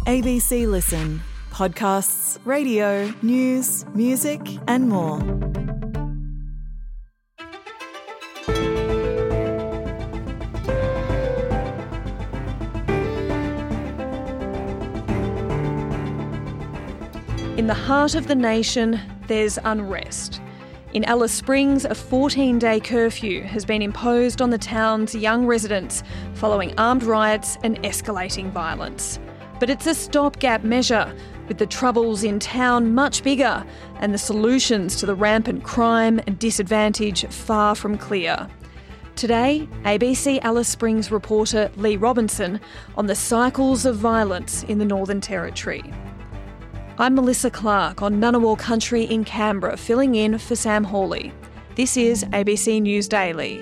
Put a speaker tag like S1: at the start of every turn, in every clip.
S1: ABC Listen. Podcasts, radio, news, music and more.
S2: In the heart of the nation, there's unrest. In Alice Springs, a 14-day curfew has been imposed on the town's young residents following armed riots and escalating violence. But it's a stopgap measure, with the troubles in town much bigger and the solutions to the rampant crime and disadvantage far from clear. Today, ABC Alice Springs reporter Lee Robinson on the cycles of violence in the Northern Territory. I'm Melissa Clark on Ngunnawal Country in Canberra, filling in for Sam Hawley. This is ABC News Daily.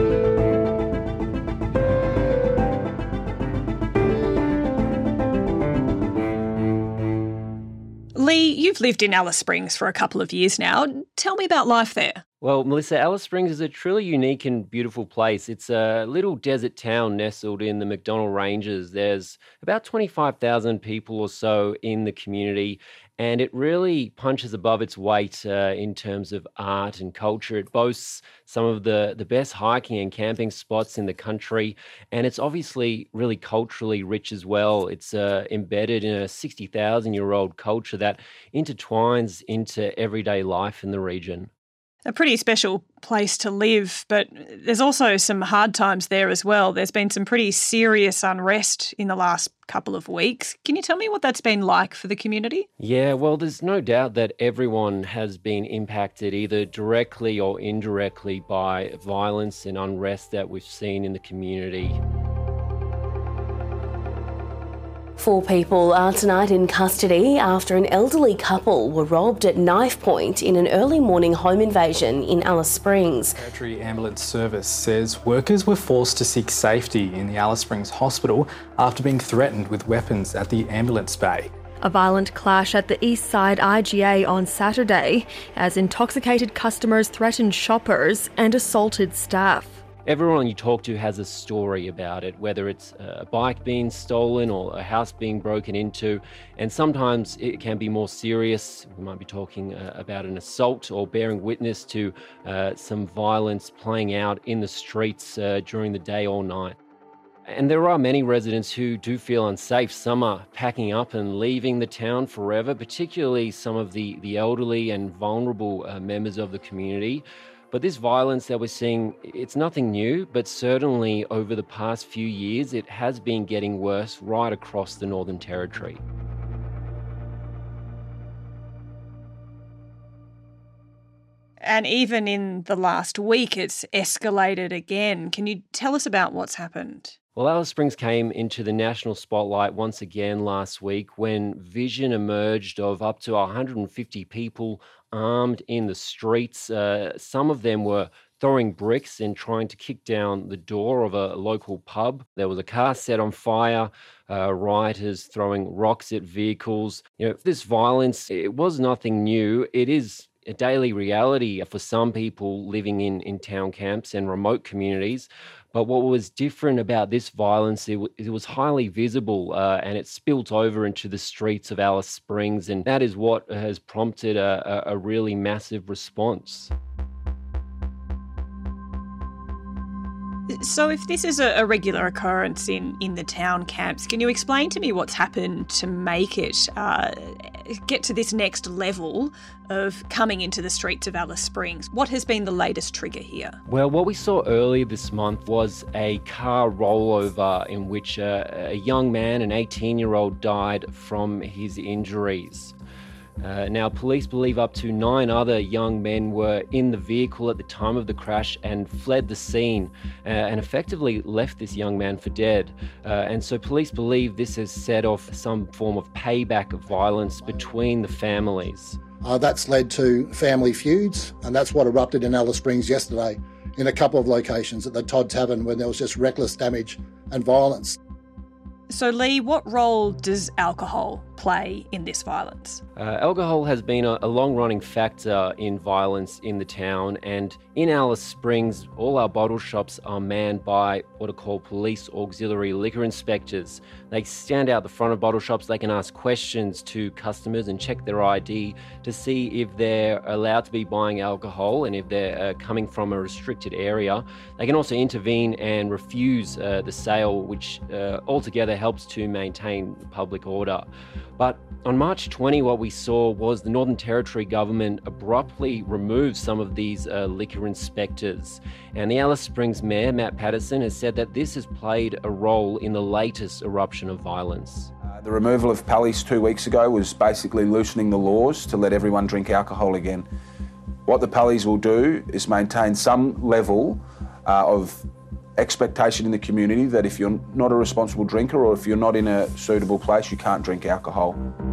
S2: Lee, you've lived in Alice Springs for a couple of years now. Tell me about life there.
S3: Well, Melissa, Alice Springs is a truly unique and beautiful place. It's a little desert town nestled in the McDonnell Ranges. There's about 25,000 people or so in the community, and it really punches above its weight in terms of art and culture. It boasts some of the best hiking and camping spots in the country, and it's obviously really culturally rich as well. It's embedded in a 60,000-year-old culture that intertwines into everyday life in the region.
S2: A pretty special place to live, but there's also some hard times there as well. There's been some pretty serious unrest in the last couple of weeks. Can you tell me what that's been like for the community?
S3: Yeah, well, there's no doubt that everyone has been impacted either directly or indirectly by violence and unrest that we've seen in the community.
S4: 4 people are tonight in custody after an elderly couple were robbed at knife point in an early morning home invasion in Alice Springs.
S5: Territory Ambulance Service says workers were forced to seek safety in the Alice Springs Hospital after being threatened with weapons at the ambulance bay.
S6: A violent clash at the East Side IGA on Saturday as intoxicated customers threatened shoppers and assaulted staff.
S3: Everyone you talk to has a story about it, whether it's a bike being stolen or a house being broken into. And sometimes it can be more serious. We might be talking about an assault or bearing witness to some violence playing out in the streets during the day or night. And there are many residents who do feel unsafe. Some are packing up and leaving the town forever, particularly some of the elderly and vulnerable members of the community. But this violence that we're seeing, it's nothing new, but certainly over the past few years, it has been getting worse right across the Northern Territory.
S2: And even in the last week, it's escalated again. Can you tell us about what's happened?
S3: Well, Alice Springs came into the national spotlight once again last week when vision emerged of up to 150 people armed in the streets. Some of them were throwing bricks and trying to kick down the door of a local pub. There was a car set on fire, rioters throwing rocks at vehicles. This violence, it was nothing new. It is a daily reality for some people living in town camps and remote communities. But what was different about this violence, it was highly visible and it spilt over into the streets of Alice Springs. And that is what has prompted a really massive response.
S2: So if this is a regular occurrence in the town camps, can you explain to me what's happened to make it get to this next level of coming into the streets of Alice Springs? What has been the latest trigger here?
S3: Well, what we saw earlier this month was a car rollover in which a young man, an 18-year-old, died from his injuries. Now, police believe up to 9 other young men were in the vehicle at the time of the crash and fled the scene and effectively left this young man for dead. And so police believe this has set off some form of payback of violence between the families.
S7: That's led to family feuds, and that's what erupted in Alice Springs yesterday in a couple of locations at the Todd Tavern when there was just reckless damage and violence.
S2: So, Lee, what role does alcohol play in this violence?
S3: Alcohol has been a long-running factor in violence in the town, and in Alice Springs, all our bottle shops are manned by what are called police auxiliary liquor inspectors. They stand out the front of bottle shops. They can ask questions to customers and check their ID to see if they're allowed to be buying alcohol and if they're coming from a restricted area. They can also intervene and refuse the sale, which altogether helps to maintain public order. But on March 20, what we saw was the Northern Territory government abruptly removed some of these liquor inspectors. And the Alice Springs Mayor, Matt Patterson, has said that this has played a role in the latest eruption of violence.
S8: The removal of Pallies 2 weeks ago was basically loosening the laws to let everyone drink alcohol again. What the Pallies will do is maintain some level of expectation in the community that if you're not a responsible drinker or if you're not in a suitable place, you can't drink alcohol.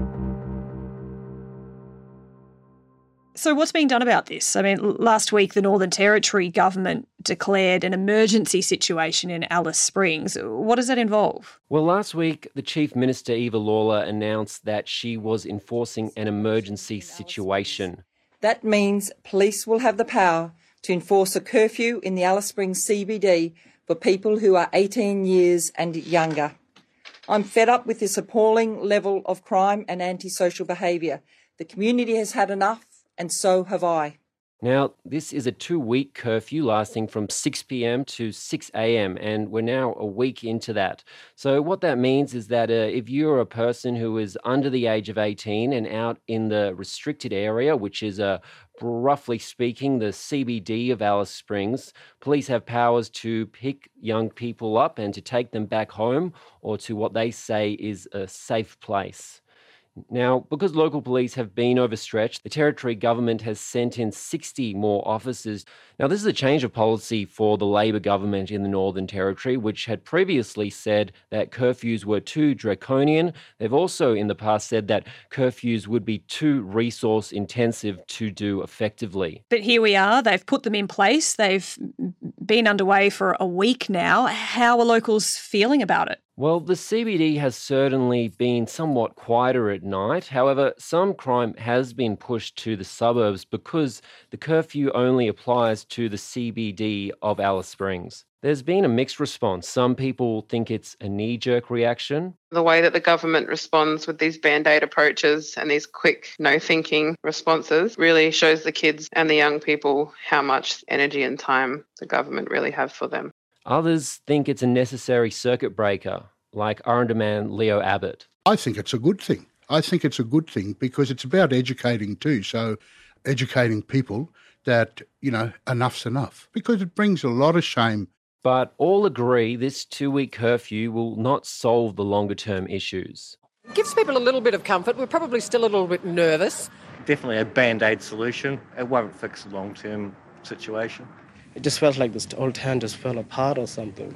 S2: So what's being done about this? I mean, last week the Northern Territory government declared an emergency situation in Alice Springs. What does that involve?
S3: Well, last week the Chief Minister, Eva Lawler, announced that she was enforcing an emergency situation.
S9: That means police will have the power to enforce a curfew in the Alice Springs CBD for people who are 18 years and younger. I'm fed up with this appalling level of crime and antisocial behaviour. The community has had enough, and so have I.
S3: Now, this is a 2-week curfew lasting from 6 p.m. to 6 a.m, and we're now a week into that. So what that means is that if you're a person who is under the age of 18 and out in the restricted area, which is roughly speaking the CBD of Alice Springs, police have powers to pick young people up and to take them back home or to what they say is a safe place. Now, because local police have been overstretched, the Territory government has sent in 60 more officers. Now, this is a change of policy for the Labor government in the Northern Territory, which had previously said that curfews were too draconian. They've also in the past said that curfews would be too resource intensive to do effectively.
S2: But here we are. They've put them in place. They've been underway for a week now. How are locals feeling about it?
S3: Well, the CBD has certainly been somewhat quieter at night. However, some crime has been pushed to the suburbs because the curfew only applies to the CBD of Alice Springs. There's been a mixed response. Some people think it's a knee-jerk reaction.
S10: The way that the government responds with these band-aid approaches and these quick, no-thinking responses really shows the kids and the young people how much energy and time the government really have for them.
S3: Others think it's a necessary circuit breaker, like Arundel man Leo Abbott.
S11: I think it's a good thing. I think it's a good thing because it's about educating too. So educating people that, enough's enough, because it brings a lot of shame.
S3: But all agree this 2-week curfew will not solve the longer-term issues.
S12: It gives people a little bit of comfort. We're probably still a little bit nervous.
S13: Definitely a band-aid solution. It won't fix the long-term situation.
S14: It just felt like this whole town just fell apart or something.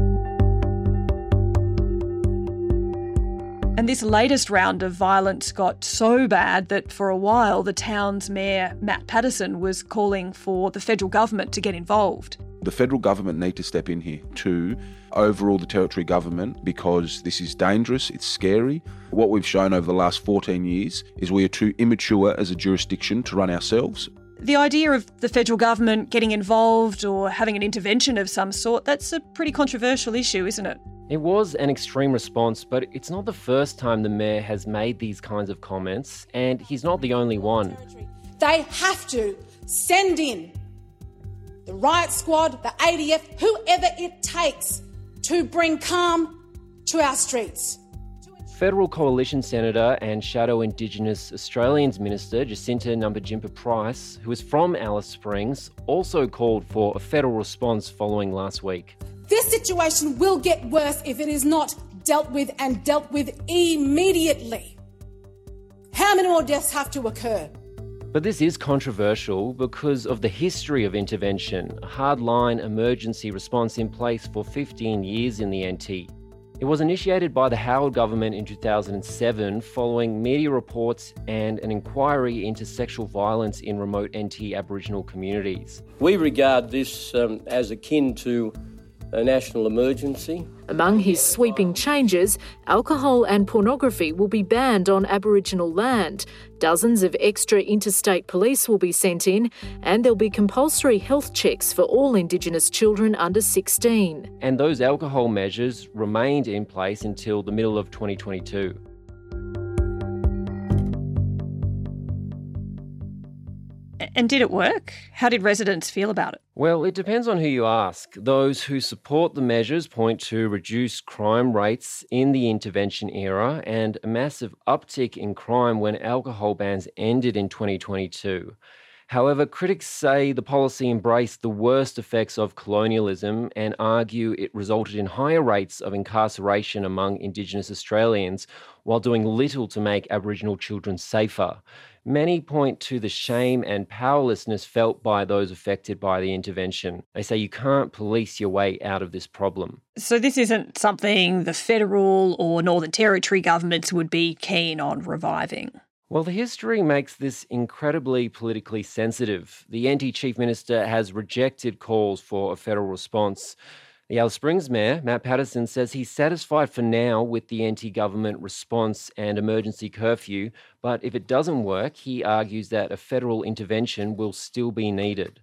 S2: And this latest round of violence got so bad that for a while the town's mayor, Matt Patterson, was calling for the federal government to get involved.
S8: The federal government need to step in here to overrule the Territory government because this is dangerous, it's scary. What we've shown over the last 14 years is we are too immature as a jurisdiction to run ourselves.
S2: The idea of the federal government getting involved or having an intervention of some sort, that's a pretty controversial issue, isn't it?
S3: It was an extreme response, but it's not the first time the mayor has made these kinds of comments, and he's not the only one.
S15: They have to send in the riot squad, the ADF, whoever it takes to bring calm to our streets.
S3: Federal Coalition Senator and Shadow Indigenous Australians Minister Jacinta Nampijinpa-Price, who is from Alice Springs, also called for a federal response following last week.
S15: This situation will get worse if it is not dealt with and dealt with immediately. How many more deaths have to occur?
S3: But this is controversial because of the history of intervention, a hardline emergency response in place for 15 years in the NT. It was initiated by the Howard government in 2007 following media reports and an inquiry into sexual violence in remote NT Aboriginal communities.
S16: We regard this as akin to a national emergency.
S17: Among his sweeping changes, alcohol and pornography will be banned on Aboriginal land. Dozens of extra interstate police will be sent in, and there'll be compulsory health checks for all Indigenous children under 16.
S3: And those alcohol measures remained in place until the middle of 2022.
S2: And did it work? How did residents feel about it?
S3: Well, it depends on who you ask. Those who support the measures point to reduced crime rates in the intervention era and a massive uptick in crime when alcohol bans ended in 2022. However, critics say the policy embraced the worst effects of colonialism and argue it resulted in higher rates of incarceration among Indigenous Australians while doing little to make Aboriginal children safer. Many point to the shame and powerlessness felt by those affected by the intervention. They say you can't police your way out of this problem.
S2: So this isn't something the federal or Northern Territory governments would be keen on reviving?
S3: Well, the history makes this incredibly politically sensitive. The NT Chief Minister has rejected calls for a federal response. The Alice Springs Mayor, Matt Patterson, says he's satisfied for now with the NT government response and emergency curfew, but if it doesn't work, he argues that a federal intervention will still be needed.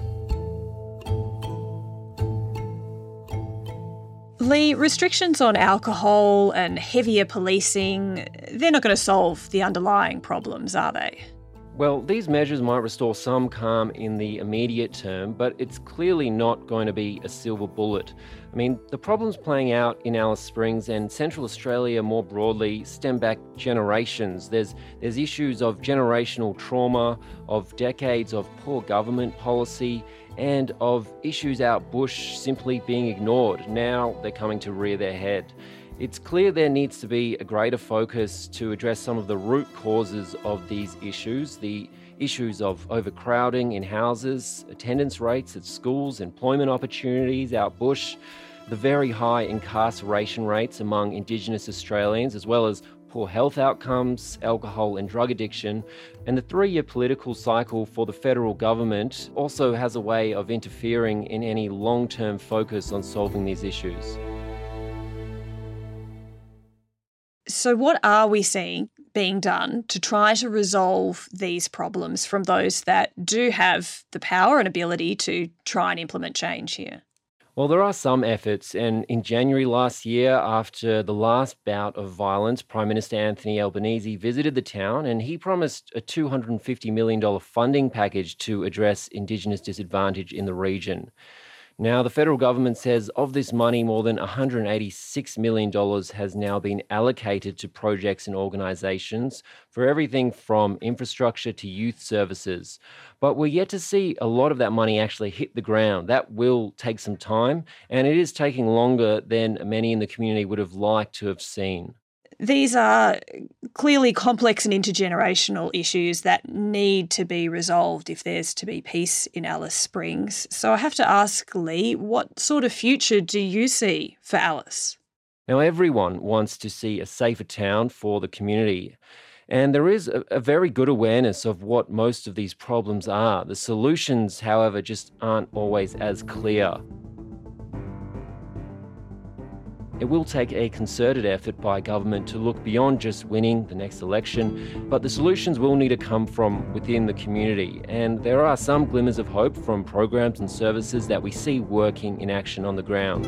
S2: Lee, restrictions on alcohol and heavier policing, they're not going to solve the underlying problems, are they?
S3: Well, these measures might restore some calm in the immediate term, but it's clearly not going to be a silver bullet. I mean, the problems playing out in Alice Springs and Central Australia more broadly stem back generations. There's issues of generational trauma, of decades of poor government policy, and of issues out bush simply being ignored. Now they're coming to rear their head. It's clear there needs to be a greater focus to address some of the root causes of these issues, the issues of overcrowding in houses, attendance rates at schools, employment opportunities out bush, the very high incarceration rates among Indigenous Australians, as well as poor health outcomes, alcohol and drug addiction. And the 3-year political cycle for the federal government also has a way of interfering in any long-term focus on solving these issues.
S2: So what are we seeing being done to try to resolve these problems from those that do have the power and ability to try and implement change here?
S3: Well, there are some efforts, and in January last year, after the last bout of violence, Prime Minister Anthony Albanese visited the town and he promised a $250 million funding package to address Indigenous disadvantage in the region. Now, the federal government says of this money, more than $186 million has now been allocated to projects and organisations for everything from infrastructure to youth services. But we're yet to see a lot of that money actually hit the ground. That will take some time, and it is taking longer than many in the community would have liked to have seen.
S2: These are clearly complex and intergenerational issues that need to be resolved if there's to be peace in Alice Springs. So I have to ask, Lee, what sort of future do you see for Alice?
S3: Now, everyone wants to see a safer town for the community. And there is a very good awareness of what most of these problems are. The solutions, however, just aren't always as clear. It will take a concerted effort by government to look beyond just winning the next election, but the solutions will need to come from within the community. And there are some glimmers of hope from programs and services that we see working in action on the ground.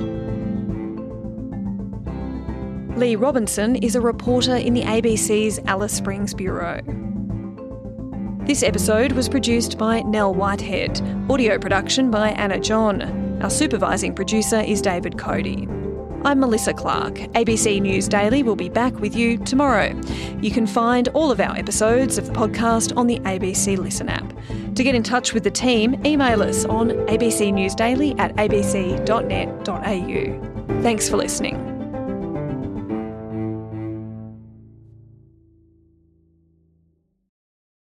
S2: Lee Robinson is a reporter in the ABC's Alice Springs Bureau. This episode was produced by Nell Whitehead, audio production by Anna John. Our supervising producer is David Cody. I'm Melissa Clark. ABC News Daily will be back with you tomorrow. You can find all of our episodes of the podcast on the ABC Listen app. To get in touch with the team, email us on abcnewsdaily@abc.net.au. Thanks for listening.